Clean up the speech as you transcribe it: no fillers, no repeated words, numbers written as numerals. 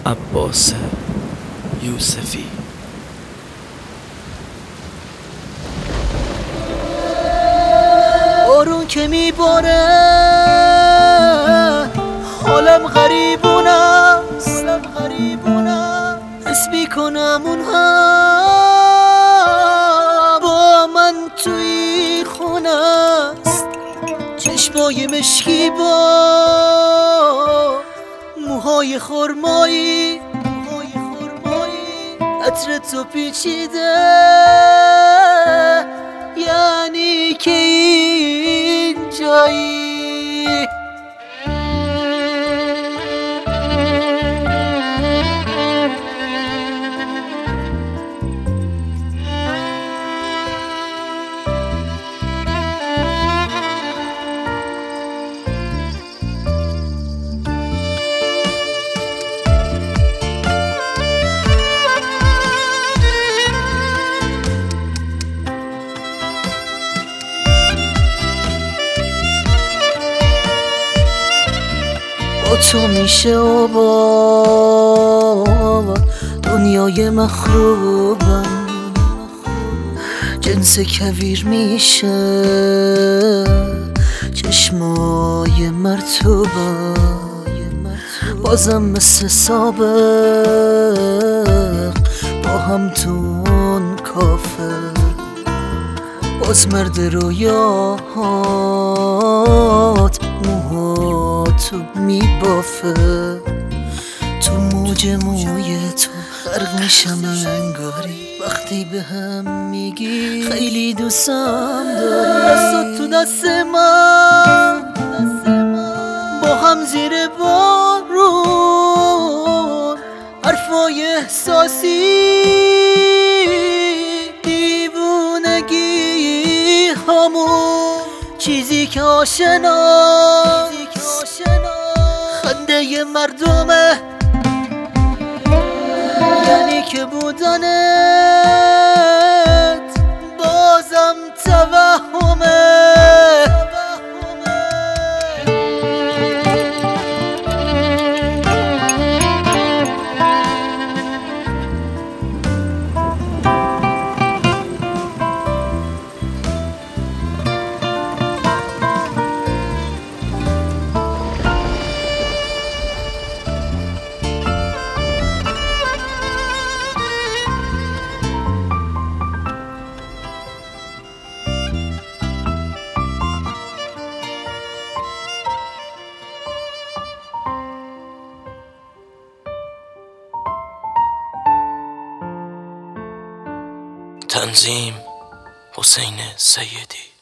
عباس یوسفی. بارون که میباره حالم غریبونست، حس میکنم اونها با من توی خونست. چشمای مشکی با موهای خرمایی، عطر تو پیچیده یعنی که اینجایی. با تو میشه آباد دنیای مخروبم، جنس کویر میشه چشمای مرطوبم. بازم مثل سابق با هم تون کافه، باز مرد رویاهات موهاتو میبافه. تو موج موی تو غرق میشم انگاری، وقتی به هم میگی خیلی دوستم داری. دست تو دست من با هم زیر بارون، حرفای احساسی دیوونگی همون چیزی که آشناست، خنده مردمه یعنی که بودنت بازم توهمه. تنظیم حسین سیدی.